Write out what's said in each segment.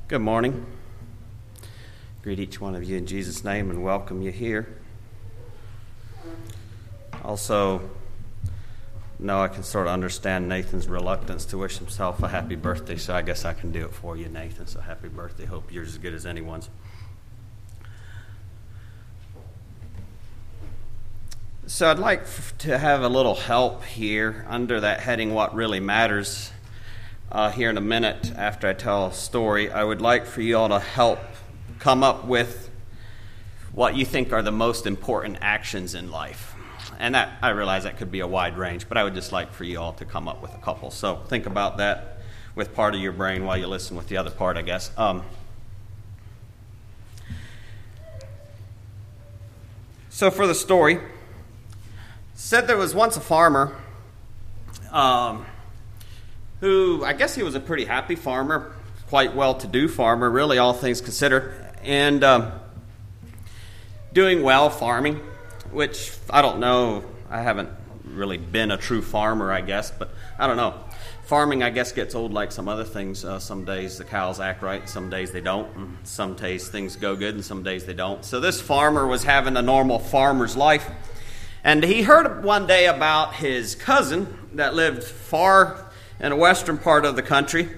Good morning. Greet each one of you in Jesus' name and welcome you here. Also, I can sort of understand Nathan's reluctance to wish himself a happy birthday, so I guess I can do it for you, Nathan. So happy birthday. Hope yours is as good as anyone's. So I'd like to have a little help here under that heading, What Really Matters. Here in a minute, after I tell a story, I would like for you all to help come up with what you think are the most important actions in life. And that, I realize that could be a wide range, but I would just like for you all to come up with a couple. So think about that with part of your brain while you listen with the other part, I guess. So for the story, said there was once a farmer who, I guess he was a pretty happy farmer, quite well-to-do farmer, really, all things considered, and doing well farming, which I don't know, I haven't really been a true farmer, I guess, but I don't know. Farming, I guess, gets old like some other things. Some days the cows act right, some days they don't, and some days things go good, and some days they don't. So this farmer was having a normal farmer's life, and he heard one day about his cousin that lived far in the western part of the country.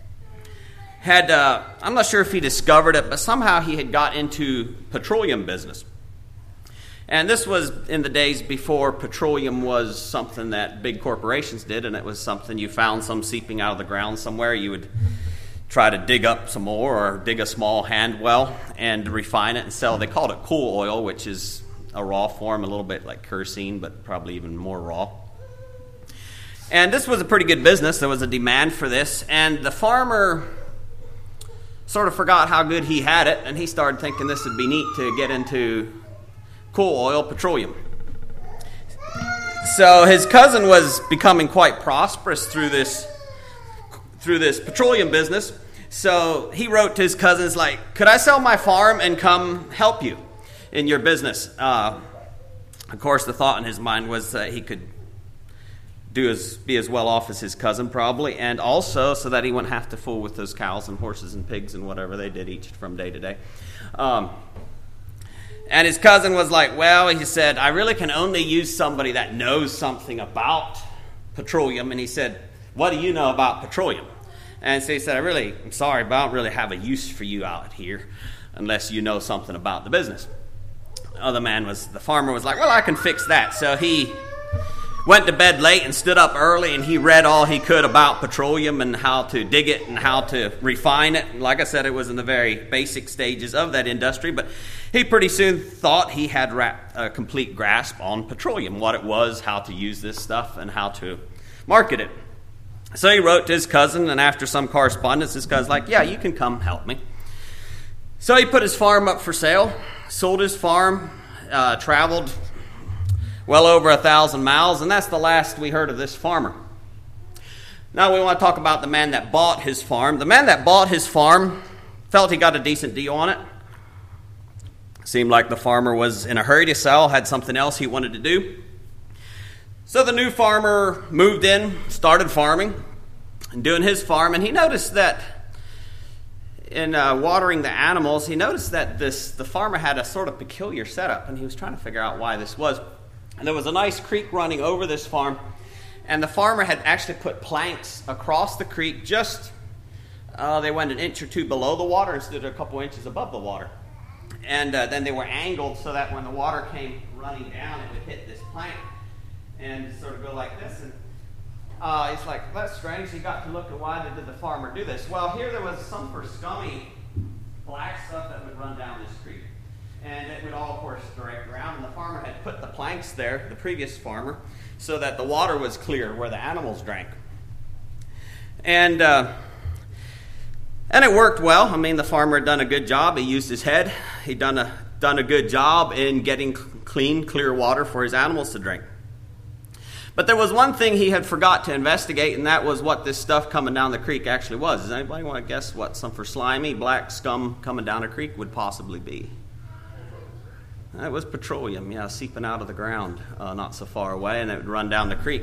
I'm not sure if he discovered it, but somehow he had got into petroleum business. And this was in the days before petroleum was something that big corporations did, and it was something you found some seeping out of the ground somewhere. You would try to dig up some more or dig a small hand well and refine it and sell. They called it cool oil, which is a raw form, a little bit like kerosene, but probably even more raw. And this was a pretty good business. There was a demand for this. And the farmer sort of forgot how good he had it, and he started thinking this would be neat to get into cool oil, petroleum. So his cousin was becoming quite prosperous through this petroleum business. So he wrote to his cousins like, "Could I sell my farm and come help you in your business?" Of course, the thought in his mind was that he could be as well off as his cousin probably, and also so that he wouldn't have to fool with those cows and horses and pigs and whatever they did each from day to day. And his cousin was like, well, he said, I really can only use somebody that knows something about petroleum. And he said, what do you know about petroleum? And so he said, I'm sorry, but I don't really have a use for you out here unless you know something about the business. The farmer was like, well, I can fix that. So he went to bed late and stood up early, and he read all he could about petroleum and how to dig it and how to refine it. And like I said, it was in the very basic stages of that industry, but he pretty soon thought he had a complete grasp on petroleum, what it was, how to use this stuff, and how to market it. So he wrote to his cousin, and after some correspondence, his cousin's like, yeah, you can come help me. So he put his farm up for sale, sold his farm, traveled well over 1,000 miles, and that's the last we heard of this farmer. Now we want to talk about the man that bought his farm. The man that bought his farm felt he got a decent deal on it. Seemed like the farmer was in a hurry to sell, had something else he wanted to do. So the new farmer moved in, started farming, and doing his farm, and he noticed that in watering the animals, he noticed that the farmer had a sort of peculiar setup, and he was trying to figure out why this was. And there was a nice creek running over this farm, and the farmer had actually put planks across the creek they went an inch or two below the water instead of a couple inches above the water. And then they were angled so that when the water came running down, it would hit this plank and sort of go like this. And it's like, that's strange. He got to look at why did the farmer do this. Well, here there was some scummy black stuff that would run down this creek. And it would all, of course, direct around. And the farmer had put the planks there, the previous farmer, so that the water was clear where the animals drank. And it worked well. I mean, the farmer had done a good job. He used his head. He'd done a good job in getting clean, clear water for his animals to drink. But there was one thing he had forgot to investigate, and that was what this stuff coming down the creek actually was. Does anybody want to guess what some slimy black scum coming down a creek would possibly be? It was petroleum, seeping out of the ground not so far away, and it would run down the creek.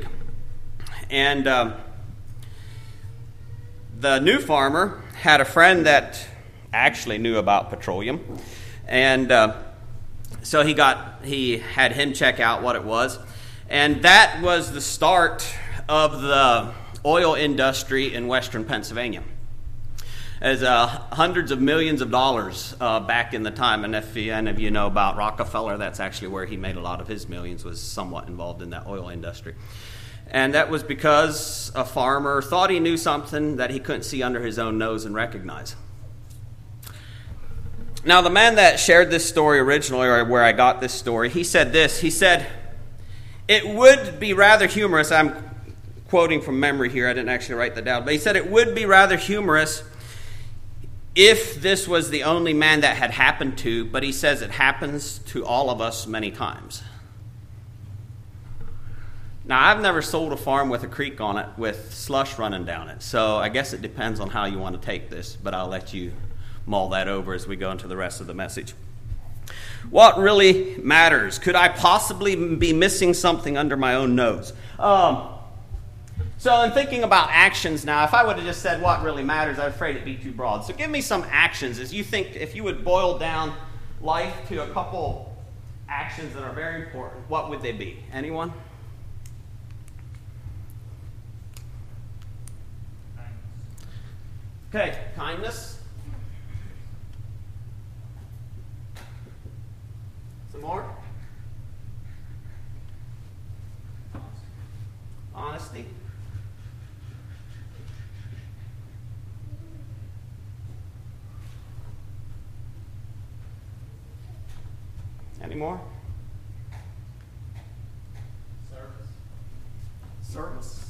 And the new farmer had a friend that actually knew about petroleum. And so he had him check out what it was. And that was the start of the oil industry in western Pennsylvania. As hundreds of millions of dollars back in the time. And if any of you know about Rockefeller, that's actually where he made a lot of his millions, was somewhat involved in that oil industry. And that was because a farmer thought he knew something that he couldn't see under his own nose and recognize. Now, the man that shared this story originally, or where I got this story, he said this. He said, "It would be rather humorous." I'm quoting from memory here. I didn't actually write that down. But he said, "It would be rather humorous if this was the only man that had happened to," but he says it happens to all of us many times. Now, I've never sold a farm with a creek on it with slush running down it, so I guess it depends on how you want to take this, but I'll let you mull that over as we go into the rest of the message. What really matters? Could I possibly be missing something under my own nose? So in thinking about actions now, if I would have just said what really matters, I'm afraid it'd be too broad. So give me some actions as you think, if you would boil down life to a couple actions that are very important, what would they be? Anyone? Okay, kindness. Some more? Honesty. Any more? Service.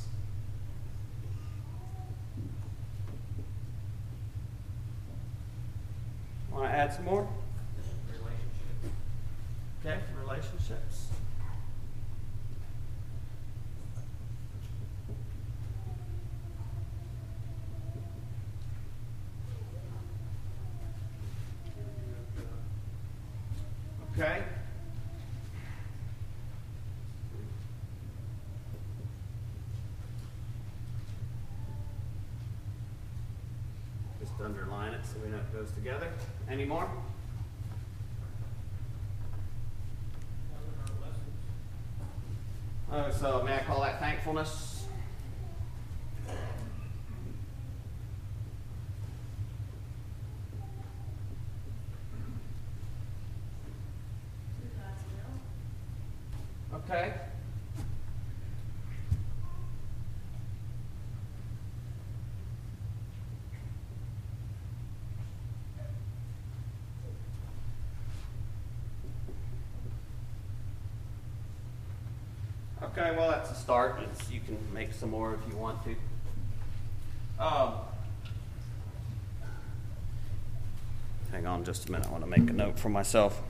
Want to add some more? Okay, relationships. Okay. Just underline it so we know it goes together. Any more? So may I call that thankfulness? Okay. Okay, well, that's a start. You can make some more if you want to. Hang on just a minute. I want to make a note for myself.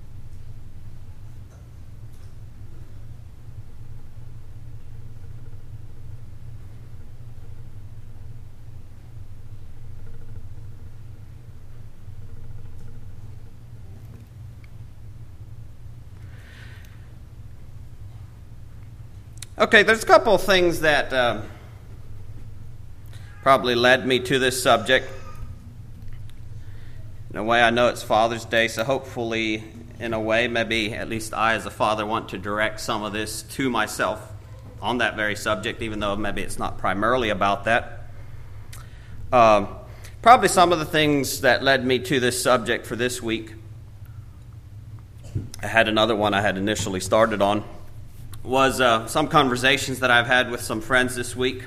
Okay, there's a couple of things that probably led me to this subject. In a way, I know it's Father's Day, so hopefully, in a way, maybe at least I as a father want to direct some of this to myself on that very subject, even though maybe it's not primarily about that. Probably some of the things that led me to this subject for this week. I had another one I had initially started on. Was some conversations that I've had with some friends this week.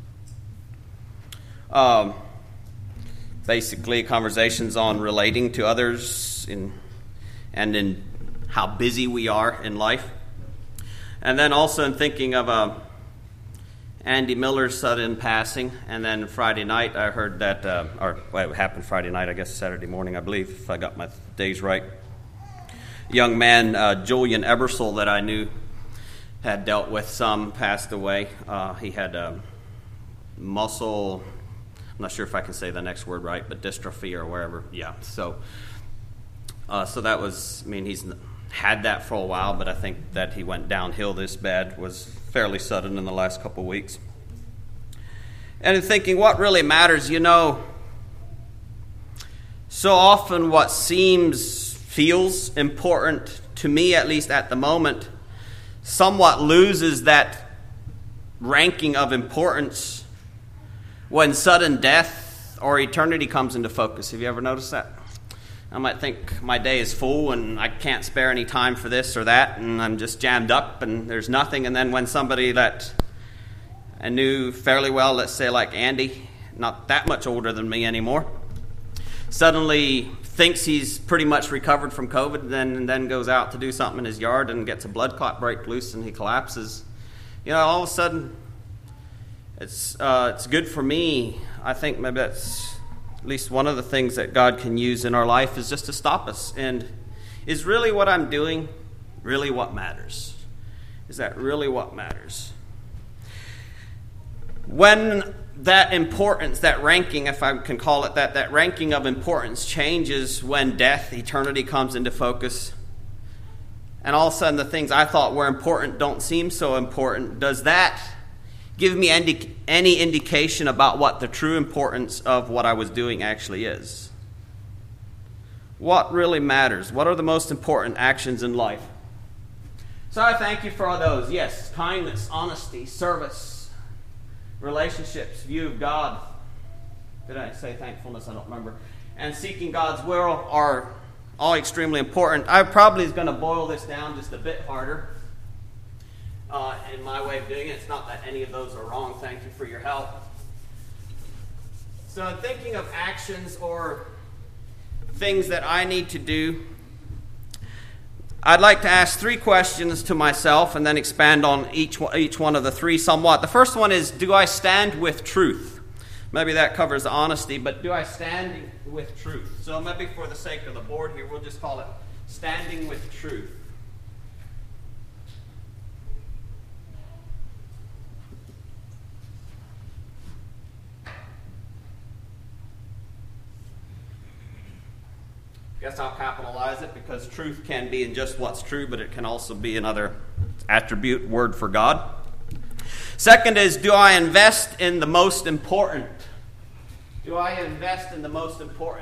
Basically, conversations on relating to others and in how busy we are in life. And then also in thinking of Andy Miller's sudden passing. And then Friday night, I heard that, it happened Friday night, I guess Saturday morning, I believe, if I got my days right. Young man, Julian Ebersole, that I knew, had dealt with some, passed away. He had muscle, I'm not sure if I can say the next word right, but dystrophy or wherever. Yeah, so that was, he's had that for a while, but I think that he went downhill this bad was fairly sudden in the last couple of weeks. And in thinking what really matters, So often what feels important, to me at least at the moment, somewhat loses that ranking of importance when sudden death or eternity comes into focus. Have you ever noticed that? I might think my day is full and I can't spare any time for this or that, and I'm just jammed up and there's nothing. And then when somebody that I knew fairly well, let's say like Andy, not that much older than me anymore, suddenly thinks he's pretty much recovered from COVID, and then goes out to do something in his yard and gets a blood clot break loose and he collapses. All of a sudden, it's good for me. I think maybe that's at least one of the things that God can use in our life, is just to stop us. And is really what I'm doing really what matters? Is that really what matters? When that importance, that ranking, if I can call it that ranking of importance changes when death, eternity comes into focus, and all of a sudden the things I thought were important don't seem so important, does that give me any indication about what the true importance of what I was doing actually is? What really matters? What are the most important actions in life? So I thank you for all those. Yes, kindness, honesty, service, relationships, view of God. Did I say thankfulness? I don't remember. And seeking God's will are all extremely important. I probably is going to boil this down just a bit harder in my way of doing it. It's not that any of those are wrong. Thank you for your help. So in thinking of actions or things that I need to do, I'd like to ask 3 questions to myself and then expand on each one of the 3 somewhat. The first one is, do I stand with truth? Maybe that covers honesty, but do I stand with truth? So maybe for the sake of the board here, we'll just call it standing with truth. Guess I'll capitalize it, because truth can be in just what's true, but it can also be another attribute, word for God. Second is, do I invest in the most important? Do I invest in the most important?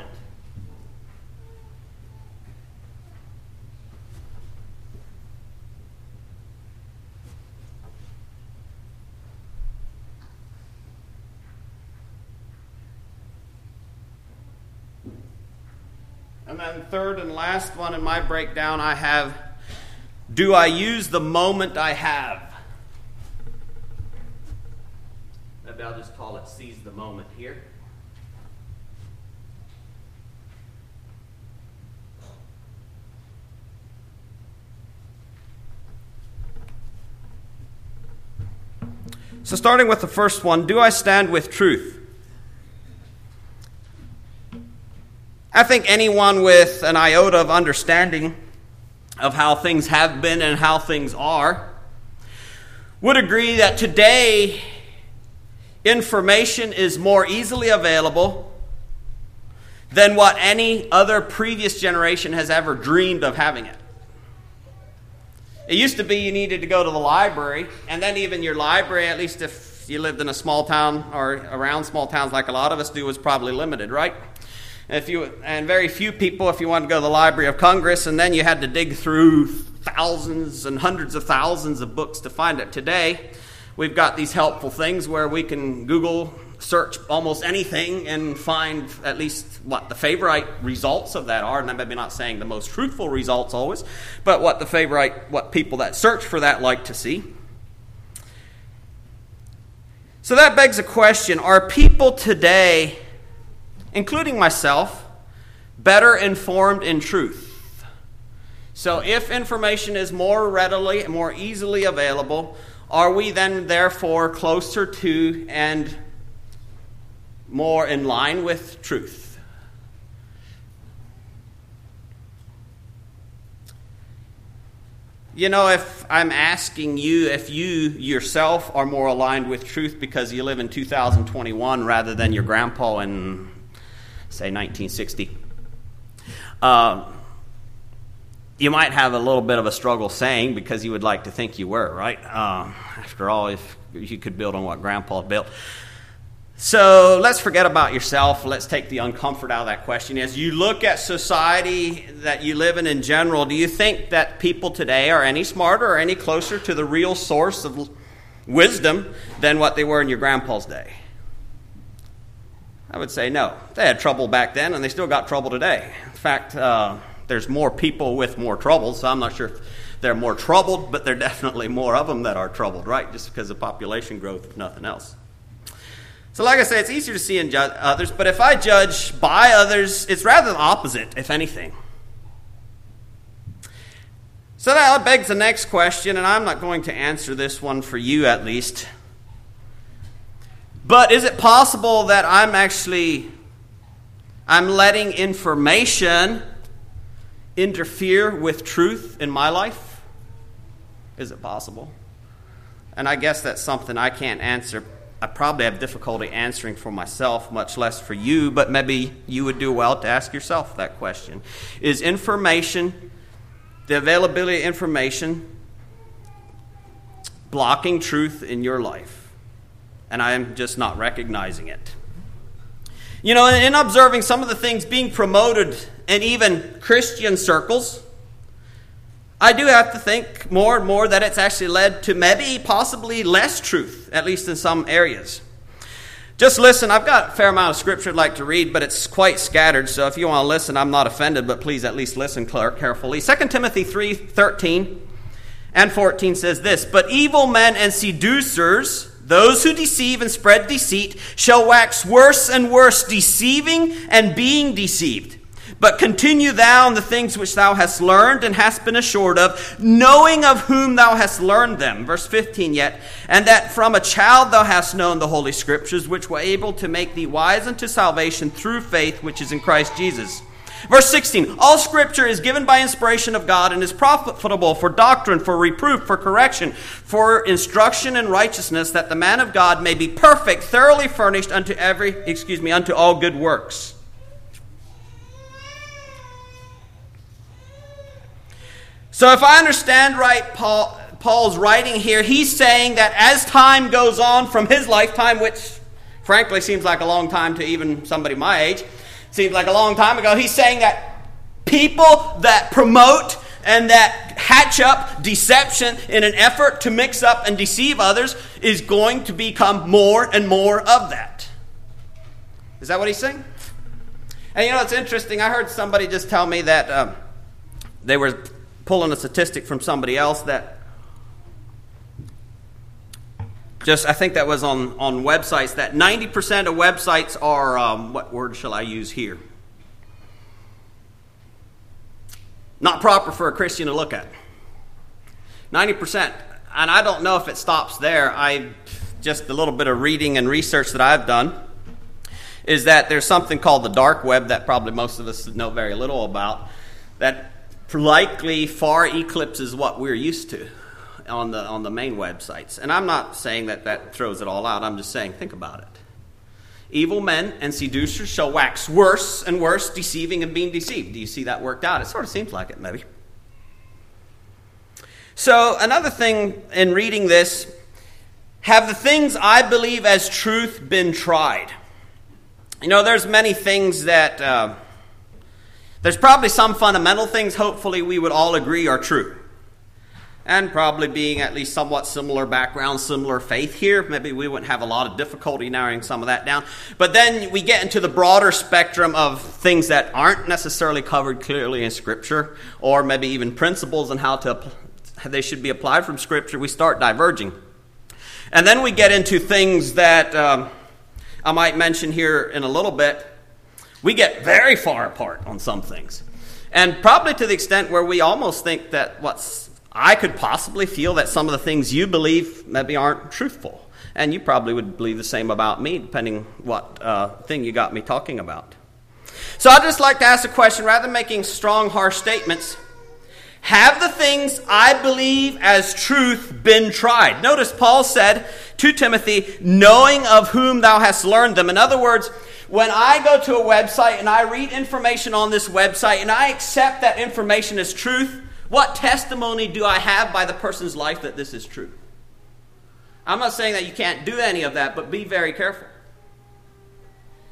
And then third and last one in my breakdown, I have, do I use the moment I have? Maybe I'll just call it seize the moment here. So starting with the first one, do I stand with truth? I think anyone with an iota of understanding of how things have been and how things are would agree that today information is more easily available than what any other previous generation has ever dreamed of having it. It used to be you needed to go to the library, and then even your library, at least if you lived in a small town or around small towns like a lot of us do, was probably limited, right? And very few people, if you wanted to go to the Library of Congress, and then you had to dig through thousands and hundreds of thousands of books to find it. Today, we've got these helpful things where we can Google search almost anything and find at least what the favorite results of that are. And I'm maybe not saying the most truthful results always, but what people that search for that like to see. So that begs a question: are people today, including myself, better informed in truth? So if information is more readily and more easily available, are we then therefore closer to and more in line with truth? If I'm asking you if you yourself are more aligned with truth because you live in 2021 rather than your grandpa in, say, 1960, you might have a little bit of a struggle saying, because you would like to think you were, right? After all, if you could build on what Grandpa built. So let's forget about yourself. Let's take the uncomfort out of that question. As you look at society that you live in general, do you think that people today are any smarter or any closer to the real source of wisdom than what they were in your grandpa's day? I would say no. They had trouble back then, and they still got trouble today. In fact, there's more people with more trouble, so I'm not sure if they're more troubled, but there are definitely more of them that are troubled, right? Just because of population growth, if nothing else. So like I say, it's easier to see and judge others, but if I judge by others, it's rather the opposite, if anything. So that begs the next question, and I'm not going to answer this one for you at least. But is it possible that I'm letting information interfere with truth in my life? Is it possible? And I guess that's something I can't answer. I probably have difficulty answering for myself, much less for you, but maybe you would do well to ask yourself that question. Is information, the availability of information, blocking truth in your life? And I am just not recognizing it. You know, in observing some of the things being promoted in even Christian circles, I do have to think more and more that it's actually led to maybe possibly less truth, at least in some areas. Just listen, I've got a fair amount of scripture I'd like to read, but it's quite scattered, so if you want to listen, I'm not offended, but please at least listen carefully. 2 Timothy 3:13 and 14 says this, "But evil men and seducers, those who deceive and spread deceit, shall wax worse and worse, deceiving and being deceived. But continue thou in the things which thou hast learned and hast been assured of, knowing of whom thou hast learned them." Verse 15 yet, "And that from a child thou hast known the Holy Scriptures, which were able to make thee wise unto salvation through faith which is in Christ Jesus." Verse 16, "All Scripture is given by inspiration of God and is profitable for doctrine, for reproof, for correction, for instruction in righteousness, that the man of God may be perfect, thoroughly furnished unto all good works." So if I understand right, Paul's writing here, he's saying that as time goes on from his lifetime, which frankly seems like a long time to even somebody my age, seems like a long time ago, he's saying that people that promote and that hatch up deception in an effort to mix up and deceive others is going to become more and more of that. Is that what he's saying? And you know, it's interesting. I heard somebody just tell me that they were pulling a statistic from somebody else that I think that was on websites, that 90% of websites are, what word shall I use here? Not proper for a Christian to look at. 90%. And I don't know if it stops there. Just a little bit of reading and research that I've done is that there's something called the dark web that probably most of us know very little about, that likely far eclipses what we're used to on the main websites. And I'm not saying that throws it all out. I'm just saying, think about it. Evil men and seducers shall wax worse and worse, deceiving and being deceived. Do you see that worked out? It sort of seems like it, maybe. So another thing in reading this, have the things I believe as truth been tried? You know, there's many things that... There's probably some fundamental things, hopefully, we would all agree are true. And probably being at least somewhat similar background, similar faith here, maybe we wouldn't have a lot of difficulty narrowing some of that down. But then we get into the broader spectrum of things that aren't necessarily covered clearly in Scripture, or maybe even principles and how they should be applied from Scripture. We start diverging. And then we get into things that I might mention here in a little bit. We get very far apart on some things. And probably to the extent where we almost think that I could possibly feel that some of the things you believe maybe aren't truthful. And you probably would believe the same about me, depending what thing you got me talking about. So I'd just like to ask a question, rather than making strong, harsh statements. Have the things I believe as truth been tried? Notice Paul said to Timothy, knowing of whom thou hast learned them. In other words, when I go to a website and I read information on this website and I accept that information as truth, what testimony do I have by the person's life that this is true? I'm not saying that you can't do any of that, but be very careful.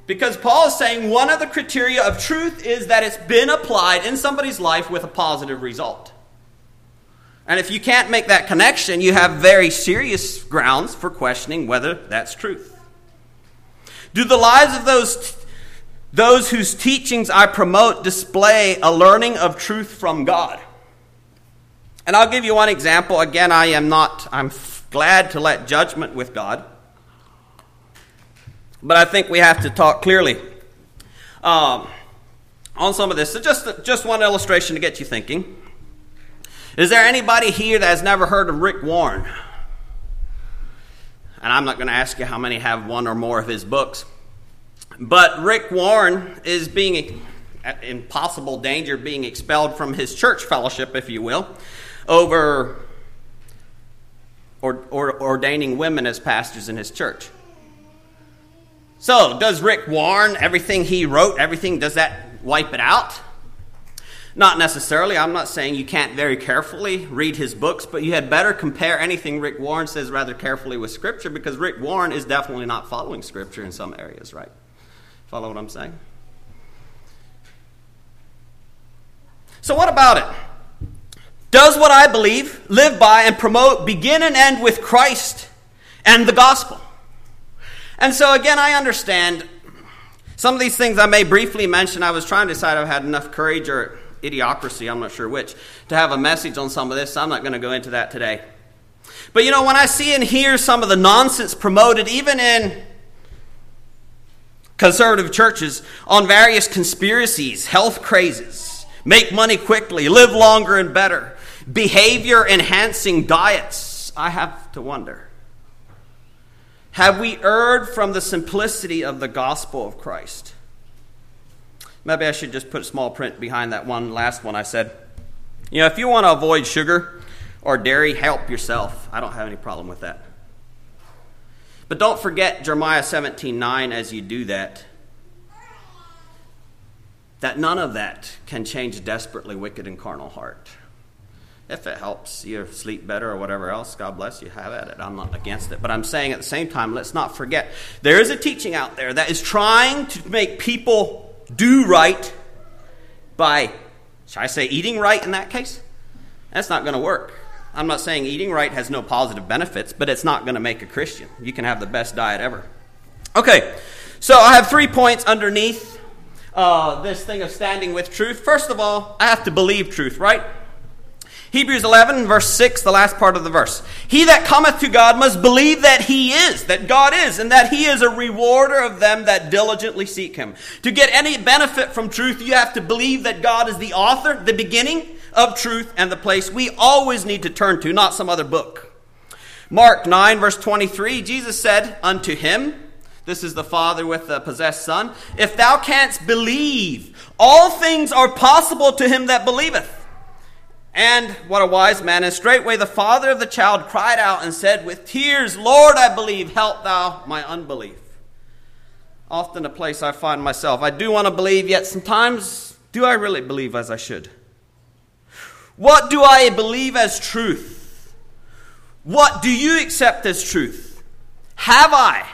Because Paul is saying one of the criteria of truth is that it's been applied in somebody's life with a positive result. And if you can't make that connection, you have very serious grounds for questioning whether that's truth. Do the lives of those whose teachings I promote display a learning of truth from God? And I'll give you one example. Again, I'm glad to let judgment with God. But I think we have to talk clearly on some of this. So just one illustration to get you thinking. Is there anybody here that has never heard of Rick Warren? And I'm not going to ask you how many have one or more of his books. But Rick Warren is in possible danger of being expelled from his church fellowship, if you will, over ordaining women as pastors in his church. So, does Rick Warren, everything he wrote, does that wipe it out? Not necessarily. I'm not saying you can't very carefully read his books, but you had better compare anything Rick Warren says rather carefully with Scripture, because Rick Warren is definitely not following Scripture in some areas, right? Follow what I'm saying? So what about it? Does what I believe, live by, and promote begin and end with Christ and the gospel? And so again, I understand some of these things I may briefly mention. I was trying to decide if I had enough courage or idiocracy, I'm not sure which, to have a message on some of this. So I'm not going to go into that today. But when I see and hear some of the nonsense promoted, even in conservative churches, on various conspiracies, health crazes, make money quickly, live longer and better, behavior-enhancing diets, I have to wonder, have we erred from the simplicity of the gospel of Christ? Maybe I should just put a small print behind that last one I said. If you want to avoid sugar or dairy, help yourself. I don't have any problem with that. But don't forget Jeremiah 17:9 as you do that none of that can change a desperately wicked and carnal heart. If it helps you sleep better or whatever else, God bless you, have at it. I'm not against it. But I'm saying at the same time, let's not forget, there is a teaching out there that is trying to make people do right by, should I say eating right in that case? That's not going to work. I'm not saying eating right has no positive benefits, but it's not going to make a Christian. You can have the best diet ever. Okay, so I have 3 points underneath this thing of standing with truth. First of all, I have to believe truth, right? Hebrews 11, verse 6, the last part of the verse. He that cometh to God must believe that he is, that God is, and that he is a rewarder of them that diligently seek him. To get any benefit from truth, you have to believe that God is the author, the beginning of truth, and the place we always need to turn to, not some other book. Mark 9, verse 23, Jesus said unto him, this is the father with the possessed son, if thou canst believe, all things are possible to him that believeth. And what a wise man. And straightway the father of the child cried out and said with tears, Lord, I believe, help thou my unbelief. Often a place I find myself. I do want to believe, yet sometimes do I really believe as I should? What do I believe as truth? What do you accept as truth? Have I?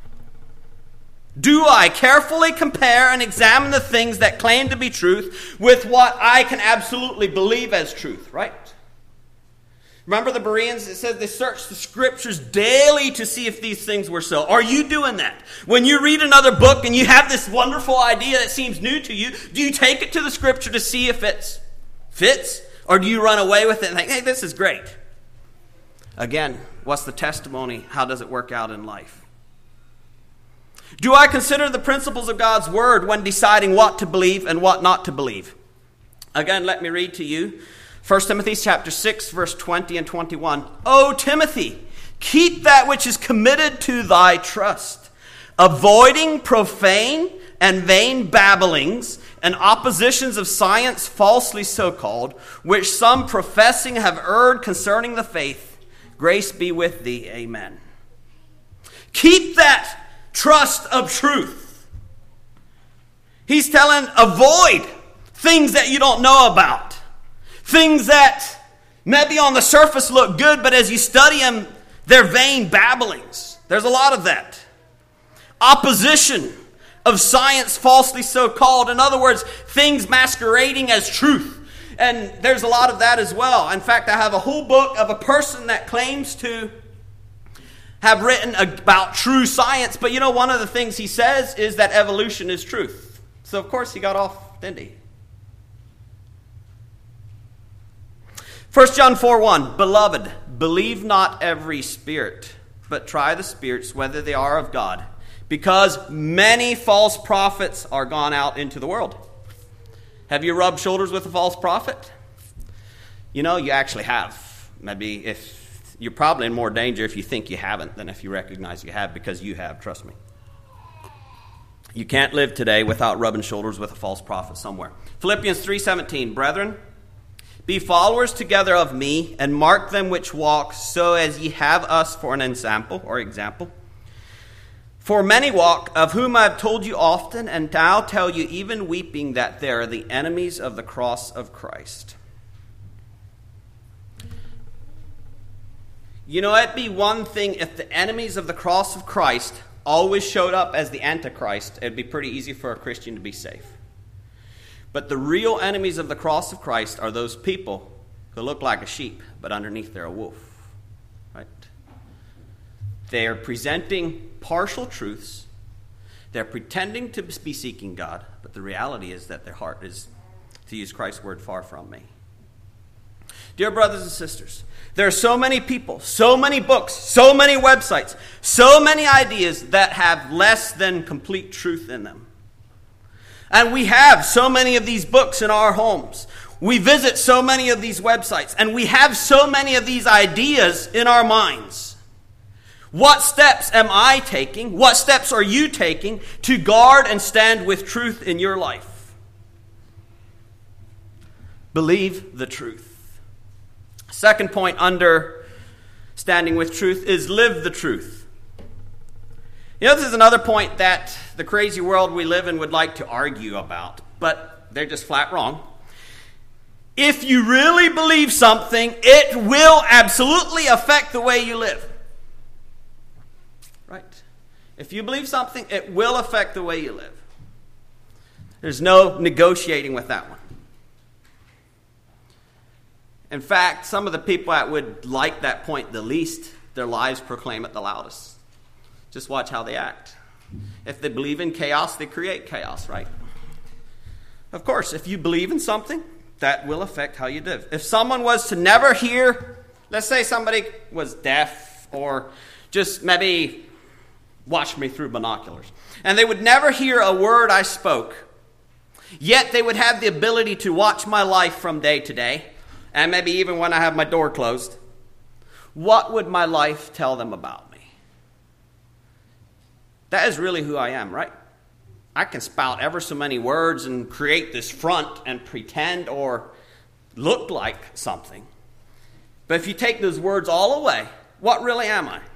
Do I carefully compare and examine the things that claim to be truth with what I can absolutely believe as truth, right? Remember the Bereans? It says they searched the scriptures daily to see if these things were so. Are you doing that? When you read another book and you have this wonderful idea that seems new to you, do you take it to the scripture to see if it fits? Or do you run away with it and think, hey, this is great? Again, what's the testimony? How does it work out in life? Do I consider the principles of God's word when deciding what to believe and what not to believe? Again, let me read to you 1 Timothy chapter 6, verse 20 and 21. O Timothy, keep that which is committed to thy trust, avoiding profane and vain babblings and oppositions of science falsely so called, which some professing have erred concerning the faith. Grace be with thee. Amen. Keep that trust of truth. He's telling, avoid things that you don't know about. Things that maybe on the surface look good, but as you study them, they're vain babblings. There's a lot of that. Opposition of science falsely so called. In other words, things masquerading as truth. And there's a lot of that as well. In fact, I have a whole book of a person that claims to have written about true science. But you know, one of the things he says is that evolution is truth. So of course he got off, didn't he? 1 John 4:1, Beloved, believe not every spirit, but try the spirits whether they are of God, because many false prophets are gone out into the world. Have you rubbed shoulders with a false prophet? You know, you actually have. Maybe if you're probably in more danger if you think you haven't than if you recognize you have, because you have, trust me. You can't live today without rubbing shoulders with a false prophet somewhere. Philippians 3:17, Brethren, be followers together of me, and mark them which walk, so as ye have us for an ensample or example. For many walk, of whom I have told you often, and now tell you even weeping, that they are the enemies of the cross of Christ. You know, it'd be one thing if the enemies of the cross of Christ always showed up as the Antichrist. It'd be pretty easy for a Christian to be safe. But the real enemies of the cross of Christ are those people who look like a sheep, but underneath they're a wolf. Right? They are presenting partial truths. They're pretending to be seeking God, but the reality is that their heart is, to use Christ's word, far from me. Dear brothers and sisters, there are so many people, so many books, so many websites, so many ideas that have less than complete truth in them. And we have so many of these books in our homes. We visit so many of these websites, and we have so many of these ideas in our minds. What steps am I taking? What steps are you taking to guard and stand with truth in your life? Believe the truth. Second point under standing with truth is live the truth. You know, this is another point that the crazy world we live in would like to argue about, but they're just flat wrong. If you really believe something, it will absolutely affect the way you live. Right? If you believe something, it will affect the way you live. There's no negotiating with that one. In fact, some of the people that would like that point the least, their lives proclaim it the loudest. Just watch how they act. If they believe in chaos, they create chaos, right? Of course, if you believe in something, that will affect how you live. If someone was to never hear, let's say somebody was deaf or just maybe watched me through binoculars, and they would never hear a word I spoke, yet they would have the ability to watch my life from day to day, and maybe even when I have my door closed, what would my life tell them about me? That is really who I am, right? I can spout ever so many words and create this front and pretend or look like something. But if you take those words all away, what really am I?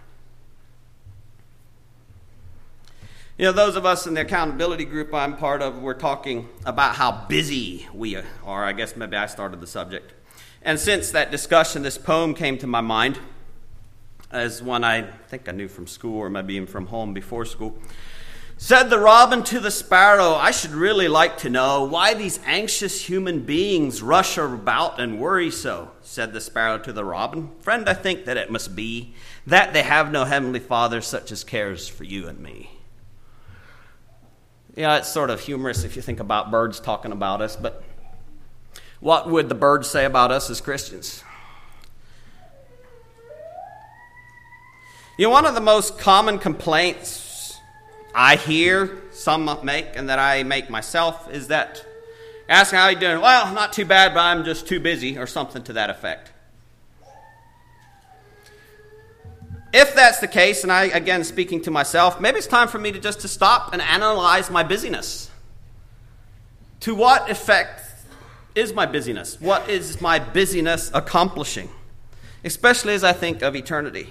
You know, those of us in the accountability group I'm part of, we're talking about how busy we are. I guess maybe I started the subject. And since that discussion, this poem came to my mind as one I think I knew from school or maybe even from home before school. Said the robin to the sparrow, I should really like to know why these anxious human beings rush about and worry so. Said the sparrow to the robin, friend, I think that it must be that they have no heavenly Father such as cares for you and me. Yeah, it's sort of humorous if you think about birds talking about us, but what would the birds say about us as Christians? You know, one of the most common complaints I hear some make and that I make myself is that asking how you doing, well, not too bad, but I'm just too busy, or something to that effect. If that's the case, and I, again, speaking to myself, maybe it's time for me to stop and analyze my busyness. To what effect is my busyness? What is my busyness accomplishing? Especially as I think of eternity.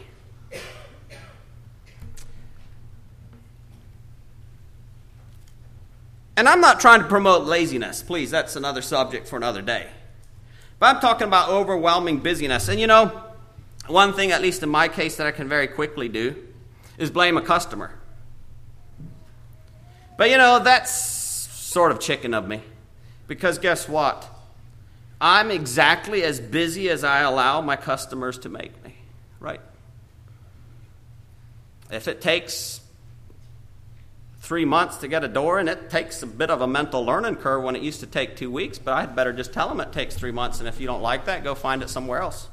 And I'm not trying to promote laziness. Please, that's another subject for another day. But I'm talking about overwhelming busyness. And you know, one thing, at least in my case, that I can very quickly do is blame a customer. But that's sort of chicken of me. Because guess what? I'm exactly as busy as I allow my customers to make me, right? If it takes 3 months to get a door, and it takes a bit of a mental learning curve when it used to take 2 weeks, but I'd better just tell them it takes 3 months, and if you don't like that, go find it somewhere else.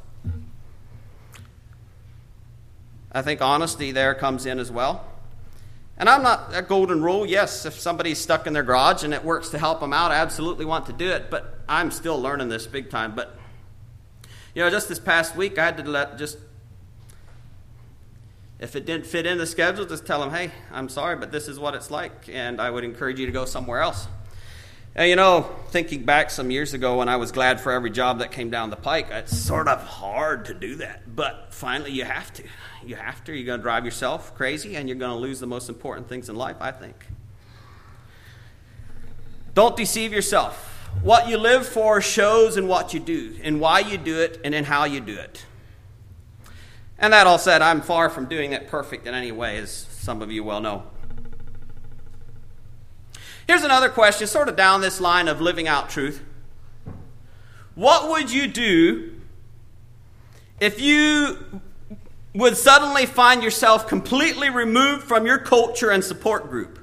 I think honesty there comes in as well. And I'm not a golden rule. Yes, if somebody's stuck in their garage and it works to help them out, I absolutely want to do it. But I'm still learning this big time. But, just this past week, I had to if it didn't fit in the schedule, just tell them, hey, I'm sorry, but this is what it's like. And I would encourage you to go somewhere else. And, thinking back some years ago when I was glad for every job that came down the pike, it's sort of hard to do that. But finally, you have to. You have to. You're going to drive yourself crazy, and you're going to lose the most important things in life, I think. Don't deceive yourself. What you live for shows in what you do, and why you do it, and in how you do it. And that all said, I'm far from doing it perfect in any way, as some of you well know. Here's another question, sort of down this line of living out truth. What would you do if you would suddenly find yourself completely removed from your culture and support group?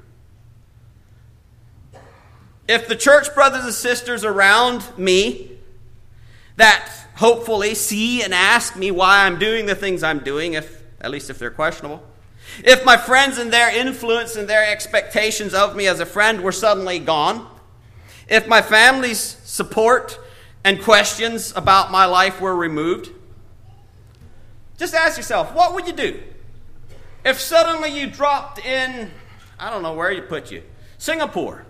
If the church brothers and sisters around me that hopefully see and ask me why I'm doing the things I'm doing, at least if they're questionable, if my friends and their influence and their expectations of me as a friend were suddenly gone, if my family's support and questions about my life were removed, just ask yourself, what would you do if suddenly you dropped in, I don't know where you put you, Singapore,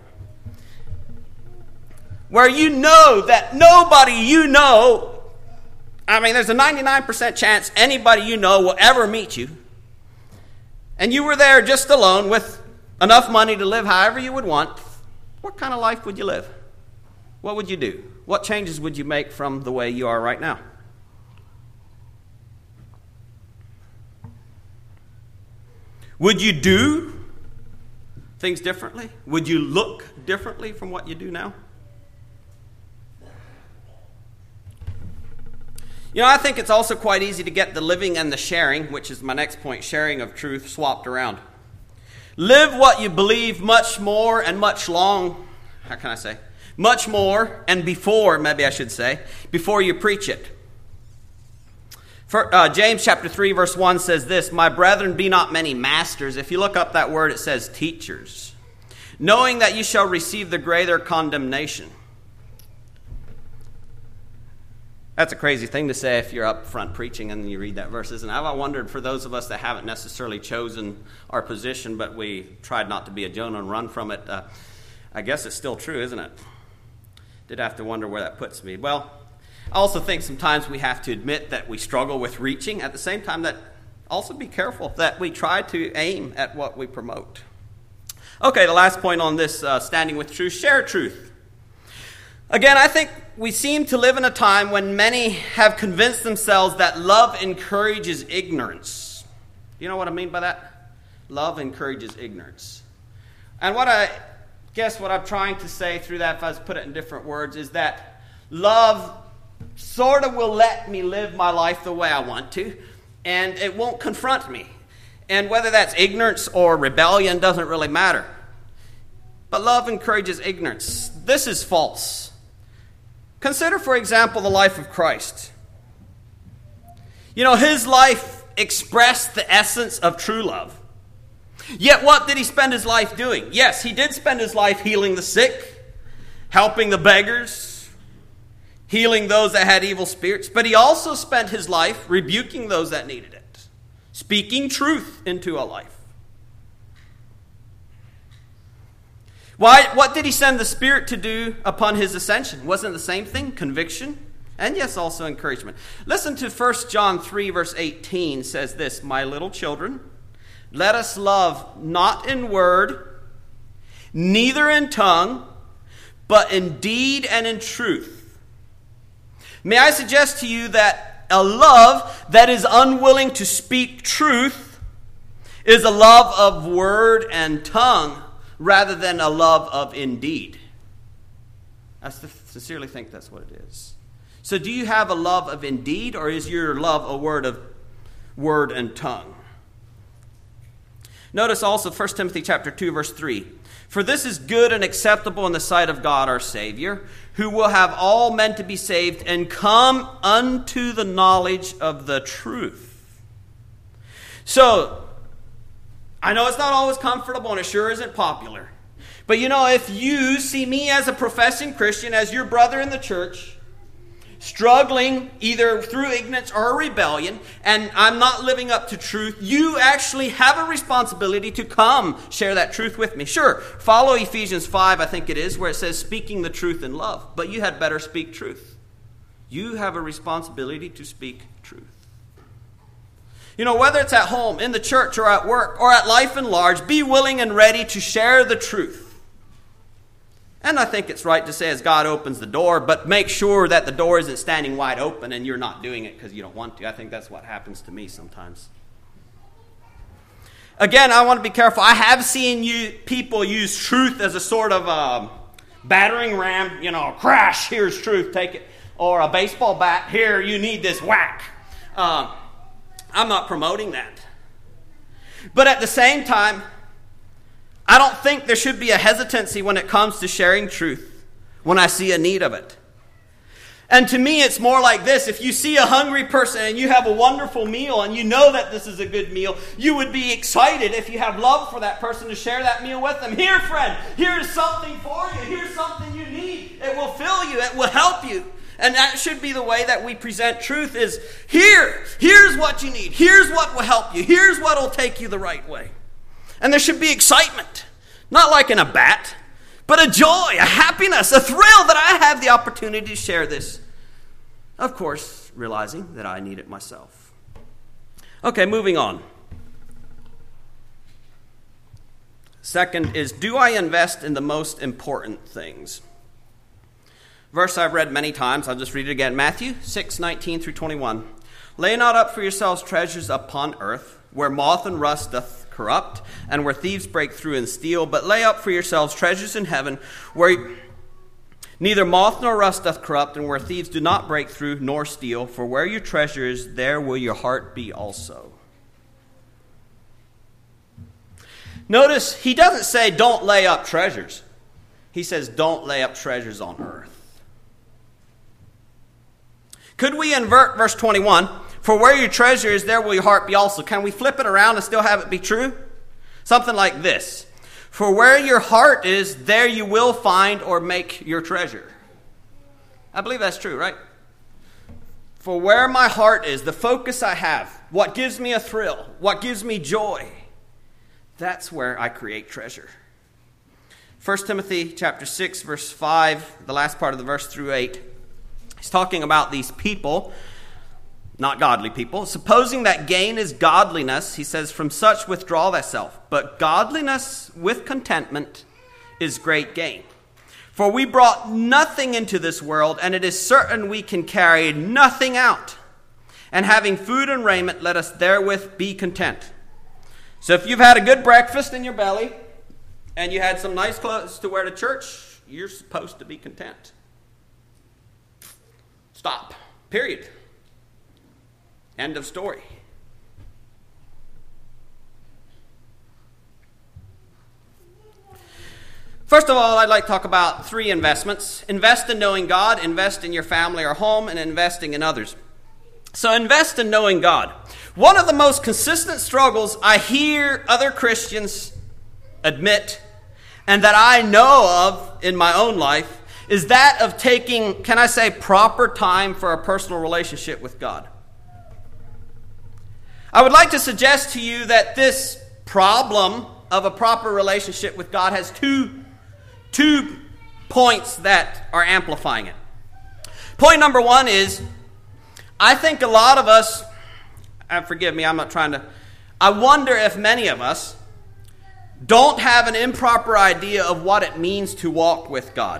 where you know that nobody you know, there's a 99% chance anybody you know will ever meet you, and you were there just alone with enough money to live however you would want. What kind of life would you live? What would you do? What changes would you make from the way you are right now? Would you do things differently? Would you look differently from what you do now? I think it's also quite easy to get the living and the sharing, which is my next point, sharing of truth, swapped around. Live what you believe much more and much more and before, maybe I should say, before you preach it. James chapter 3 verse 1 says this, "My brethren, be not many masters." If you look up that word, it says teachers. "Knowing that you shall receive the greater condemnation." That's a crazy thing to say if you're up front preaching and you read that verses. And I've wondered, for those of us that haven't necessarily chosen our position, but we tried not to be a Jonah and run from it, I guess it's still true, isn't it? Did have to wonder where that puts me. Well, I also think sometimes we have to admit that we struggle with reaching. At the same time, that also be careful that we try to aim at what we promote. Okay, the last point on this standing with truth, share truth. Again, I think we seem to live in a time when many have convinced themselves that love encourages ignorance. You know what I mean by that? Love encourages ignorance. And what I'm trying to say through that, if I was to put it in different words, is that love sort of will let me live my life the way I want to, and it won't confront me. And whether that's ignorance or rebellion doesn't really matter. But love encourages ignorance. This is false. Consider, for example, the life of Christ. His life expressed the essence of true love. Yet what did he spend his life doing? Yes, he did spend his life healing the sick, helping the beggars, healing those that had evil spirits. But he also spent his life rebuking those that needed it, speaking truth into a life. What did he send the Spirit to do upon his ascension? Wasn't it the same thing? Conviction? And yes, also encouragement. Listen to 1 John 3 verse 18 says this, "My little children, let us love not in word, neither in tongue, but in deed and in truth." May I suggest to you that a love that is unwilling to speak truth is a love of word and tongue rather than a love of indeed. I sincerely think that's what it is. So do you have a love of indeed, or is your love a word and tongue? Notice also 1 Timothy chapter 2, verse 3. For this is good and acceptable in the sight of God our Savior, who will have all men to be saved and come unto the knowledge of the truth. So, I know it's not always comfortable and it sure isn't popular. But if you see me as a professing Christian, as your brother in the church, struggling either through ignorance or rebellion, and I'm not living up to truth, you actually have a responsibility to come share that truth with me. Sure, follow Ephesians 5, I think it is, where it says speaking the truth in love. But you had better speak truth. You have a responsibility to speak truth. Whether it's at home, in the church, or at work, or at life in large, be willing and ready to share the truth. And I think it's right to say as God opens the door, but make sure that the door isn't standing wide open and you're not doing it because you don't want to. I think that's what happens to me sometimes. Again, I want to be careful. I have seen people use truth as a sort of battering ram. Crash, here's truth, take it. Or a baseball bat, here, you need this, whack. I'm not promoting that. But at the same time, I don't think there should be a hesitancy when it comes to sharing truth when I see a need of it. And to me, it's more like this. If you see a hungry person and you have a wonderful meal and you know that this is a good meal, you would be excited if you have love for that person to share that meal with them. Here, friend, here's something for you. Here's something you need. It will fill you. It will help you. And that should be the way that we present truth is, here's what you need. Here's what will help you. Here's what will take you the right way. And there should be excitement, not like in a bat, but a joy, a happiness, a thrill that I have the opportunity to share this. Of course, realizing that I need it myself. Okay, moving on. Second is, do I invest in the most important things? Verse I've read many times. I'll just read it again. Matthew 6:19 through 21. Lay not up for yourselves treasures upon earth, where moth and rust doth corrupt, and where thieves break through and steal, but lay up for yourselves treasures in heaven, where neither moth nor rust doth corrupt, and where thieves do not break through nor steal. For where your treasure is, there will your heart be also. Notice, he doesn't say don't lay up treasures. He says don't lay up treasures on earth. Could we invert verse 21? For where your treasure is, there will your heart be also. Can we flip it around and still have it be true? Something like this. For where your heart is, there you will find or make your treasure. I believe that's true, right? For where my heart is, the focus I have, what gives me a thrill, what gives me joy, that's where I create treasure. 1 Timothy chapter 6, verse 5, the last part of the verse through 8. He's talking about these people, not godly people. Supposing that gain is godliness, he says, from such withdraw thyself. But godliness with contentment is great gain. For we brought nothing into this world, and it is certain we can carry nothing out. And having food and raiment, let us therewith be content. So if you've had a good breakfast in your belly, and you had some nice clothes to wear to church, you're supposed to be content. Stop. Period. End of story. First of all, I'd like to talk about 3 investments. Invest in knowing God, invest in your family or home, and investing in others. So invest in knowing God. One of the most consistent struggles I hear other Christians admit, and that I know of in my own life, is that of taking, can I say, proper time for a personal relationship with God. I would like to suggest to you that this problem of a proper relationship with God has two points that are amplifying it. Point number 1 is, I think a lot of us, forgive me, I wonder if many of us don't have an improper idea of what it means to walk with God.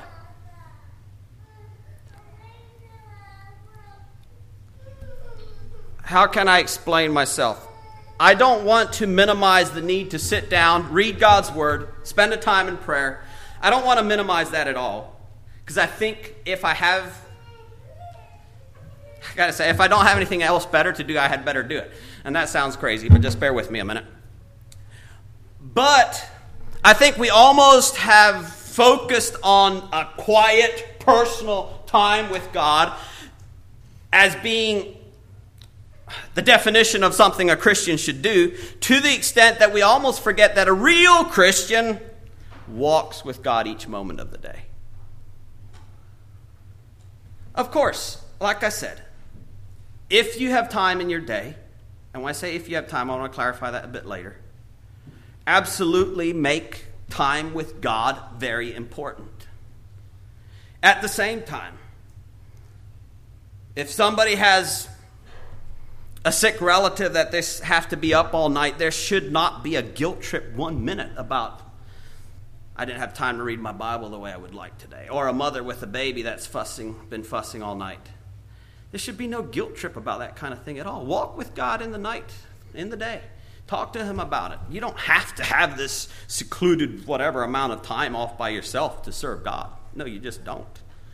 How can I explain myself? I don't want to minimize the need to sit down, read God's word, spend a time in prayer. I don't want to minimize that at all. Because I think if I don't have anything else better to do, I had better do it. And that sounds crazy, but just bear with me a minute. But I think we almost have focused on a quiet, personal time with God as being the definition of something a Christian should do, to the extent that we almost forget that a real Christian walks with God each moment of the day. Of course, like I said, if you have time in your day, and when I say if you have time, I want to clarify that a bit later, absolutely make time with God very important. At the same time, if somebody has a sick relative that they have to be up all night, there should not be a guilt trip 1 minute about, I didn't have time to read my Bible the way I would like today. Or a mother with a baby that's been fussing all night. There should be no guilt trip about that kind of thing at all. Walk with God in the night, in the day. Talk to him about it. You don't have to have this secluded whatever amount of time off by yourself to serve God. No, you just don't.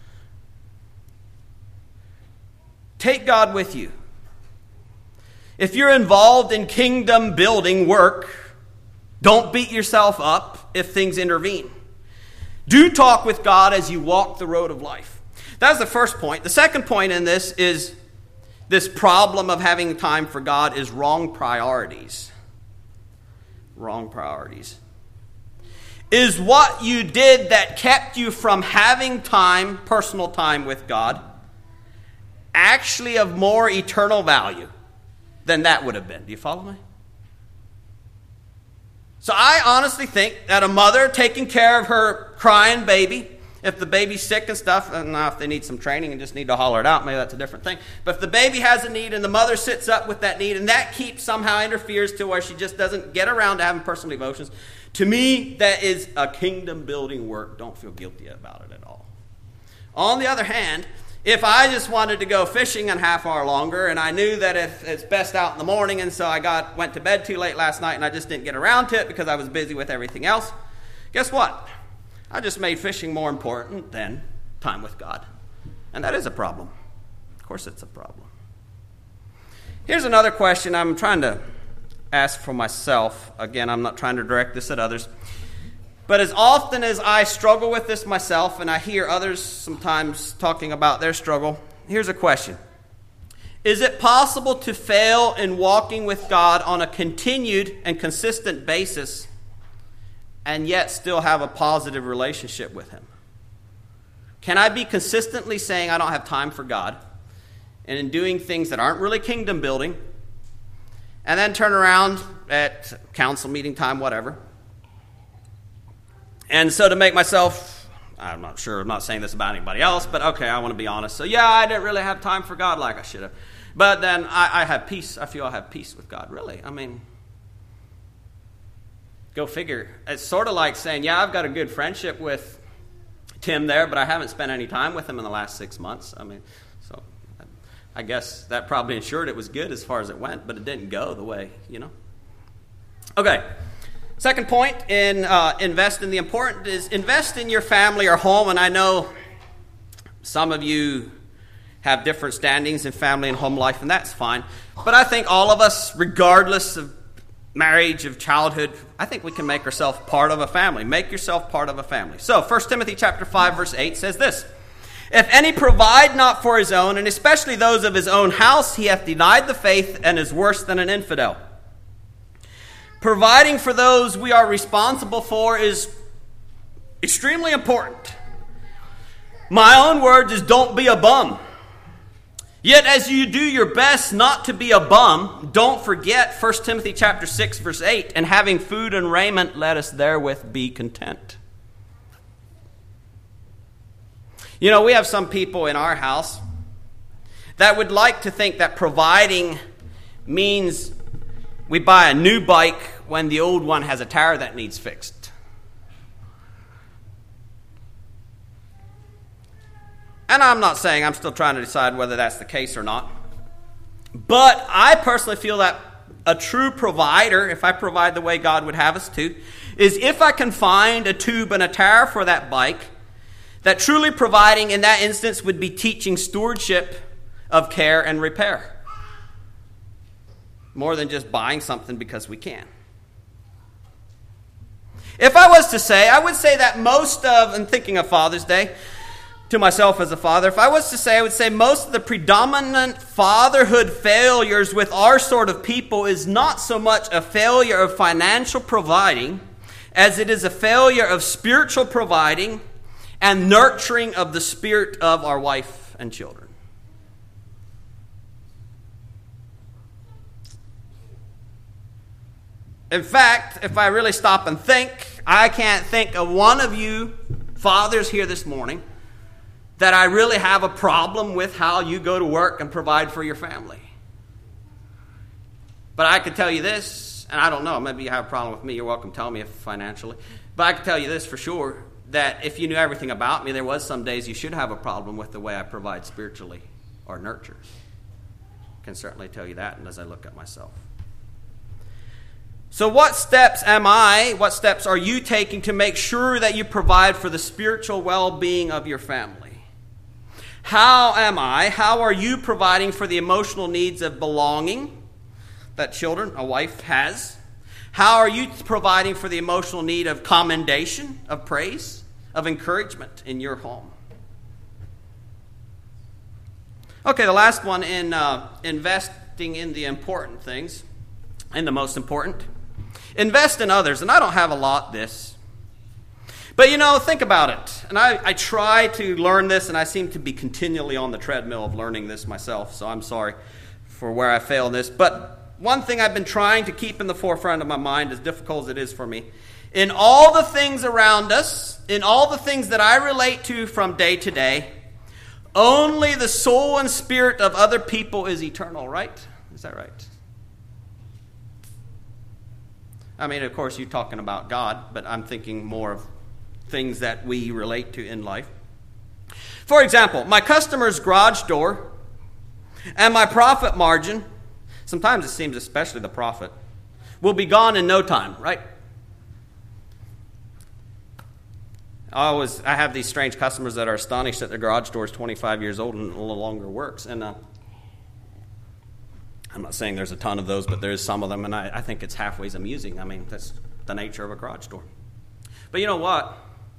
Take God with you. If you're involved in kingdom building work, don't beat yourself up if things intervene. Do talk with God as you walk the road of life. That's the first point. The second point in this is this problem of having time for God is wrong priorities. Wrong priorities. Is what you did that kept you from having time, personal time with God, actually of more eternal value than that would have been? Do you follow me? So I honestly think that a mother taking care of her crying baby, if the baby's sick and stuff, and now if they need some training and just need to holler it out, maybe that's a different thing. But if the baby has a need and the mother sits up with that need, and that somehow interferes to where she just doesn't get around to having personal devotions, to me, that is a kingdom building work. Don't feel guilty about it at all. On the other hand, if I just wanted to go fishing a half hour longer, and I knew that it's best out in the morning, and so I went to bed too late last night, and I just didn't get around to it because I was busy with everything else, guess what? I just made fishing more important than time with God. And that is a problem. Of course it's a problem. Here's another question I'm trying to ask for myself. Again, I'm not trying to direct this at others. But as often as I struggle with this myself, and I hear others sometimes talking about their struggle, here's a question. Is it possible to fail in walking with God on a continued and consistent basis and yet still have a positive relationship with him? Can I be consistently saying I don't have time for God, and in doing things that aren't really kingdom building, and then turn around at council meeting time, whatever, and so to make myself, I'm not sure, I'm not saying this about anybody else, but okay, I want to be honest. So yeah, I didn't really have time for God like I should have. But then I have peace. I feel I have peace with God. Really? I mean, go figure. It's sort of like saying, yeah, I've got a good friendship with Tim there, but I haven't spent any time with him in the last 6 months. I mean, so I guess that probably ensured it was good as far as it went, but it didn't go the way, Okay. Second point in invest in the important is invest in your family or home. And I know some of you have different standings in family and home life, and that's fine. But I think all of us, regardless of marriage, of childhood, I think we can make ourselves part of a family. Make yourself part of a family. So 1 Timothy chapter 5, verse 8 says this: If any provide not for his own, and especially those of his own house, he hath denied the faith and is worse than an infidel. Providing for those we are responsible for is extremely important. My own words is don't be a bum. Yet as you do your best not to be a bum, don't forget 1 Timothy chapter 6, verse 8, and having food and raiment, let us therewith be content. We have some people in our house that would like to think that providing means we buy a new bike when the old one has a tire that needs fixed. And I'm not saying, I'm still trying to decide whether that's the case or not. But I personally feel that a true provider, if I provide the way God would have us to, is if I can find a tube and a tire for that bike, that truly providing in that instance would be teaching stewardship of care and repair. More than just buying something because we can. If I was to say, I would say that most of, and thinking of Father's Day, to myself as a father, if I was to say, I would say most of the predominant fatherhood failures with our sort of people is not so much a failure of financial providing as it is a failure of spiritual providing and nurturing of the spirit of our wife and children. In fact, if I really stop and think, I can't think of one of you fathers here this morning that I really have a problem with how you go to work and provide for your family. But I can tell you this, and I don't know, maybe you have a problem with me, you're welcome to tell me if financially, but I can tell you this for sure, that if you knew everything about me, there was some days you should have a problem with the way I provide spiritually or nurture. I can certainly tell you that, and as I look at myself. So what steps are you taking to make sure that you provide for the spiritual well-being of your family? How are you providing for the emotional needs of belonging that a wife has? How are you providing for the emotional need of commendation, of praise, of encouragement in your home? Okay, the last one in investing in the important things, and the most important. Invest in others. And I don't have a lot this. But think about it. And I try to learn this, and I seem to be continually on the treadmill of learning this myself. So I'm sorry for where I fail in this. But one thing I've been trying to keep in the forefront of my mind, as difficult as it is for me, in all the things around us, in all the things that I relate to from day to day, only the soul and spirit of other people is eternal, right? Is that right? I mean, of course, you're talking about God, but I'm thinking more of things that we relate to in life. For example, my customer's garage door and my profit margin, sometimes it seems especially the profit, will be gone in no time, right? I have these strange customers that are astonished that their garage door is 25 years old and no longer works. And I'm not saying there's a ton of those, but there is some of them, and I think it's halfway amusing. I mean, that's the nature of a garage door. But you know what?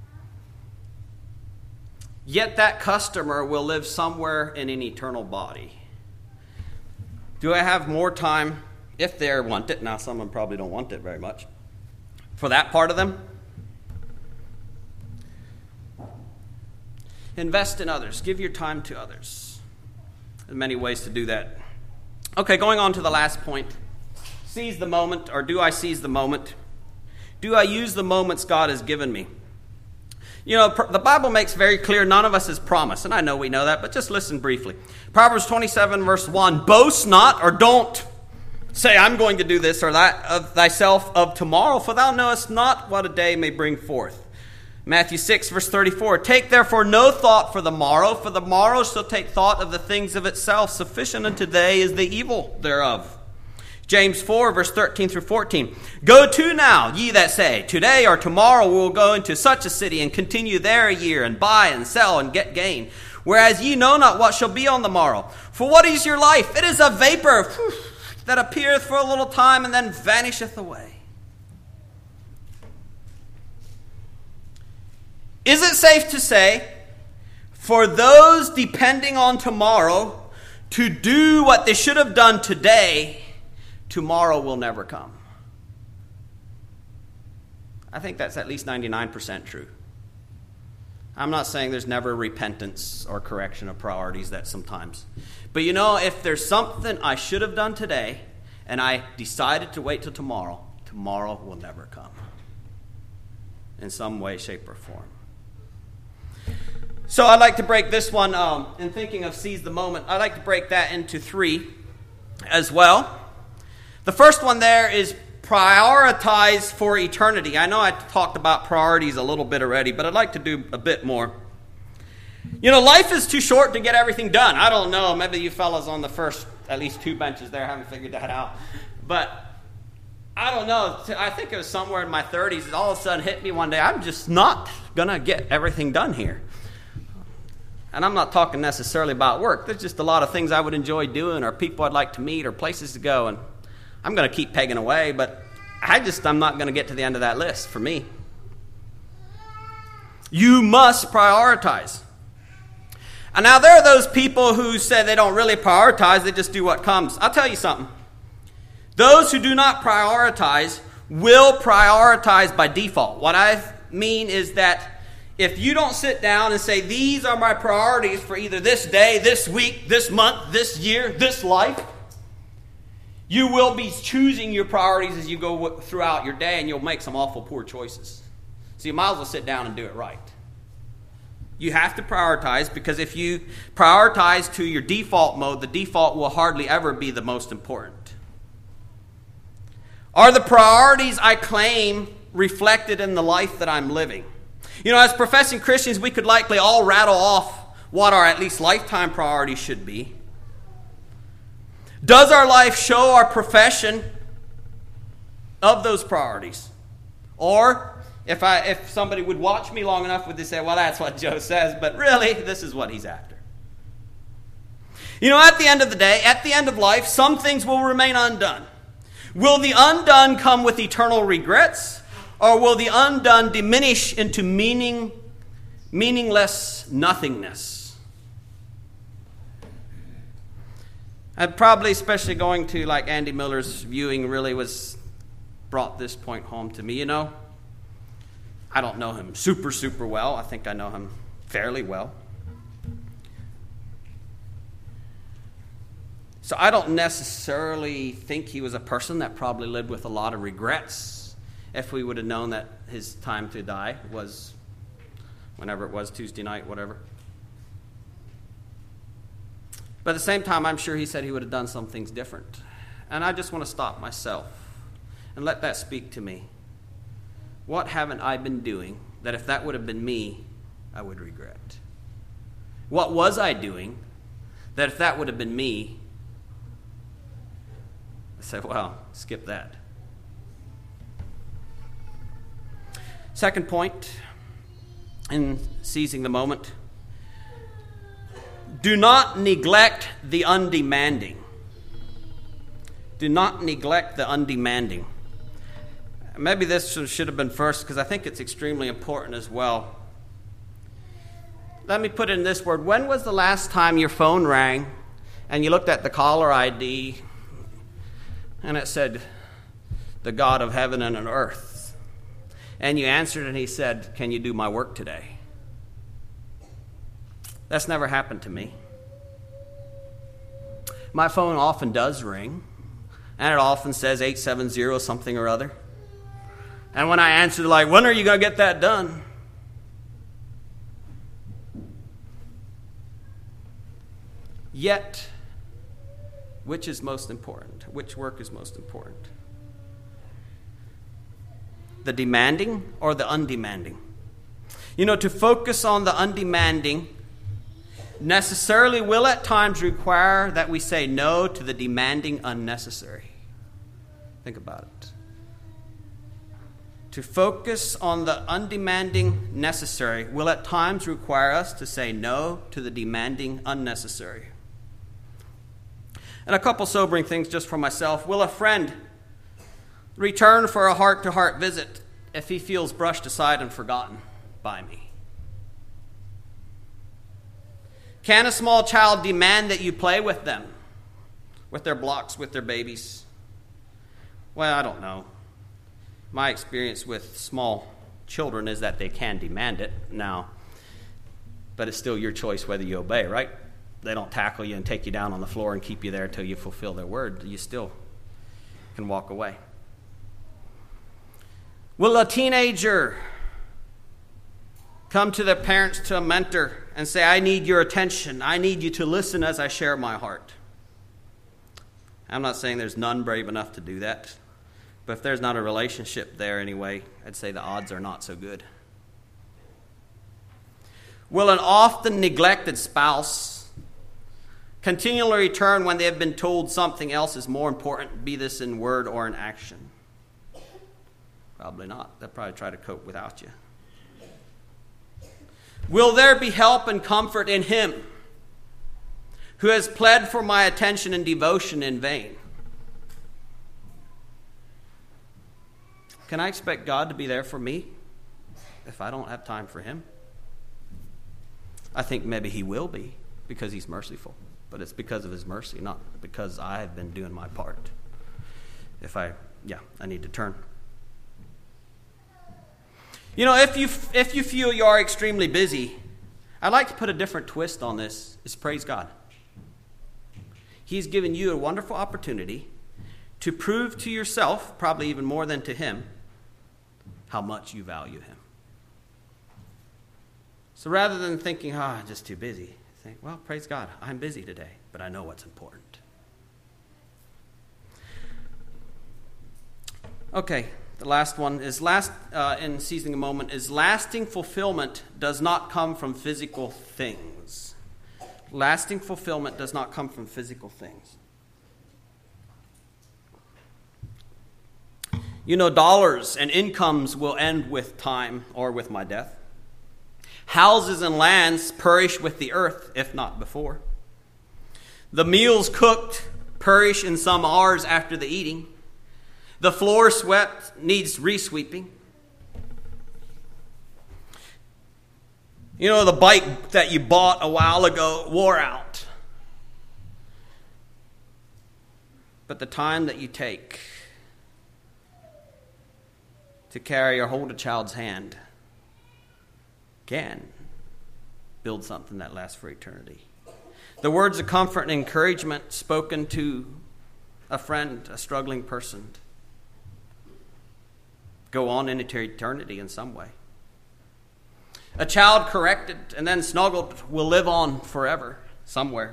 Yet that customer will live somewhere in an eternal body. Do I have more time, if they want it? Now, some of them probably don't want it very much. For that part of them? Invest in others. Give your time to others. There are many ways to do that. Okay, going on to the last point. Seize the moment, or do I seize the moment? Do I use the moments God has given me? The Bible makes very clear none of us is promised, and I know we know that, but just listen briefly. Proverbs 27, verse 1, boast not, or don't say, I'm going to do this or that of thyself of tomorrow, for thou knowest not what a day may bring forth. Matthew 6, verse 34, take therefore no thought for the morrow shall take thought of the things of itself. Sufficient unto the day is the evil thereof. James 4, verse 13 through 14, go to now, ye that say, today or tomorrow we will go into such a city and continue there a year and buy and sell and get gain. Whereas ye know not what shall be on the morrow. For what is your life? It is a vapor that appeareth for a little time and then vanisheth away. Is it safe to say, for those depending on tomorrow to do what they should have done today, tomorrow will never come? I think that's at least 99% true. I'm not saying there's never repentance or correction of priorities that sometimes. But if there's something I should have done today and I decided to wait till tomorrow, tomorrow will never come. In some way, shape, or form. So I'd like to break this one, in thinking of seize the moment, I'd like to break that into 3 as well. The first one there is prioritize for eternity. I know I talked about priorities a little bit already, but I'd like to do a bit more. Life is too short to get everything done. I don't know, maybe you fellas on the first, at least 2 benches there haven't figured that out. But I don't know. I think it was somewhere in my 30s. It all of a sudden hit me one day. I'm just not going to get everything done here. And I'm not talking necessarily about work. There's just a lot of things I would enjoy doing, or people I'd like to meet, or places to go. And I'm going to keep pegging away, but I'm not going to get to the end of that list for me. You must prioritize. And now there are those people who say they don't really prioritize, they just do what comes. I'll tell you something. Those who do not prioritize will prioritize by default. What I mean is that if you don't sit down and say, these are my priorities for either this day, this week, this month, this year, this life, you will be choosing your priorities as you go throughout your day, and you'll make some awful poor choices. So you might as well sit down and do it right. You have to prioritize, because if you prioritize to your default mode, the default will hardly ever be the most important. Are the priorities I claim reflected in the life that I'm living? You know, as professing Christians, we could likely all rattle off what our at least lifetime priorities should be. Does our life show our profession of those priorities? Or if somebody would watch me long enough, would they say, well, that's what Joe says, but really, this is what he's after. You know, at the end of the day, at the end of life, some things will remain undone. Will the undone come with eternal regrets, or will the undone diminish into meaningless nothingness? I'd probably, especially going to like Andy Miller's viewing, really brought this point home to me. You know, I don't know him super well. I think I know him fairly well. So I don't necessarily think he was a person that probably lived with a lot of regrets if we would have known that his time to die was whenever it was, Tuesday night, whatever. But at the same time, I'm sure he said he would have done some things different. And I just want to stop myself and let that speak to me. What haven't I been doing that if that would have been me, I would regret? What was I doing that if that would have been me, I said, well, skip that. Second point in seizing the moment. Do not neglect the undemanding. Do not neglect the undemanding. Maybe this should have been first, because I think it's extremely important as well. Let me put it in this word. When was the last time your phone rang and you looked at the caller ID and it said, the God of heaven and earth? And you answered and he said, can you do my work today? That's never happened to me. My phone often does ring, and it often says 870 something or other. And when I answer, like, when are you going to get that done? Yet, which is most important? Which work is most important? The demanding or the undemanding? You know, to focus on the undemanding necessarily will at times require that we say no to the demanding unnecessary. Think about it. To focus on the undemanding necessary will at times require us to say no to the demanding unnecessary. And a couple sobering things just for myself. Will a friend return for a heart-to-heart visit if he feels brushed aside and forgotten by me? Can a small child demand that you play with them, with their blocks, with their babies? Well, I don't know. My experience with small children is that they can demand it now, but it's still your choice whether you obey, right? They don't tackle you and take you down on the floor and keep you there until you fulfill their word. You still can walk away. Will a teenager come to their parents, to a mentor, and say, I need your attention. I need you to listen as I share my heart? I'm not saying there's none brave enough to do that. But if there's not a relationship there anyway, I'd say the odds are not so good. Will an often neglected spouse continually return when they have been told something else is more important, be this in word or in action? Probably not. They'll probably try to cope without you. Will there be help and comfort in him who has pled for my attention and devotion in vain? Can I expect God to be there for me if I don't have time for him? I think maybe he will be because he's merciful. But it's because of his mercy, not because I have been doing my part. I need to turn. You know, if you feel you are extremely busy, I'd like to put a different twist on this. Is praise God. He's given you a wonderful opportunity to prove to yourself, probably even more than to him, how much you value him. So rather than thinking, I'm just too busy, think, well, praise God, I'm busy today, but I know what's important. Okay, the last one is in seizing a moment is lasting fulfillment does not come from physical things. Lasting fulfillment does not come from physical things. You know, dollars and incomes will end with time or with my death. Houses and lands perish with the earth, if not before. The meals cooked perish in some hours after the eating. The floor swept needs resweeping. You know, the bike that you bought a while ago wore out. But the time that you take to carry or hold a child's hand can build something that lasts for eternity. The words of comfort and encouragement spoken to a friend, a struggling person, go on into eternity in some way. A child corrected and then snuggled will live on forever somewhere.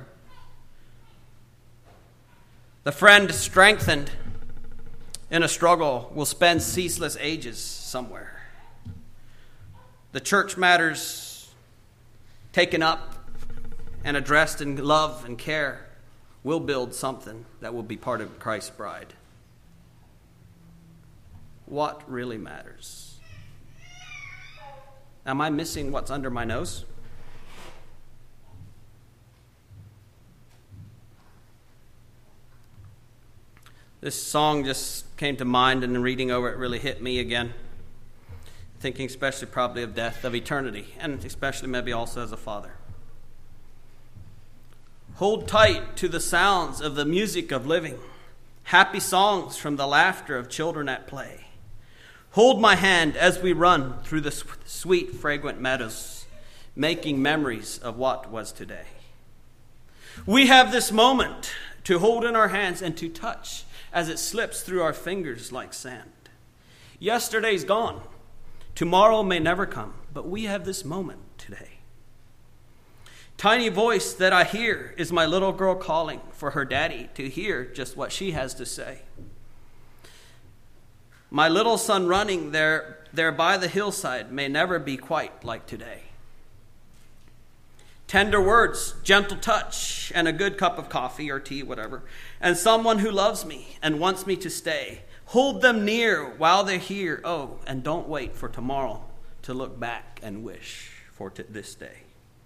The friend strengthened in a struggle will spend ceaseless ages somewhere. The church matters taken up and addressed in love and care will build something that will be part of Christ's bride. What really matters? Am I missing what's under my nose? This song just came to mind, and in reading over it really hit me again. Thinking especially probably of death, of eternity, and especially maybe also as a father. Hold tight to the sounds of the music of living, happy songs from the laughter of children at play. Hold my hand as we run through the sweet, fragrant meadows, making memories of what was today. We have this moment to hold in our hands and to touch as it slips through our fingers like sand. Yesterday's gone. Tomorrow may never come, but we have this moment today. Tiny voice that I hear is my little girl calling for her daddy to hear just what she has to say. My little son running there by the hillside may never be quite like today. Tender words, gentle touch, and a good cup of coffee or tea, whatever, and someone who loves me and wants me to stay. Hold them near while they're here. Oh, and don't wait for tomorrow to look back and wish for this day.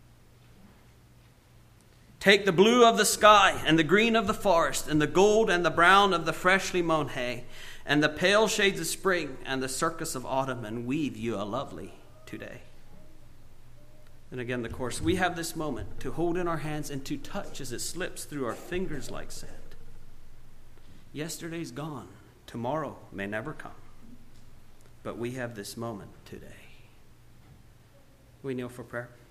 Take the blue of the sky and the green of the forest and the gold and the brown of the freshly mown hay and the pale shades of spring and the circus of autumn and weave you a lovely today. And again, the chorus, we have this moment to hold in our hands and to touch as it slips through our fingers like sand. Yesterday's gone. Tomorrow may never come. But we have this moment today. We kneel for prayer.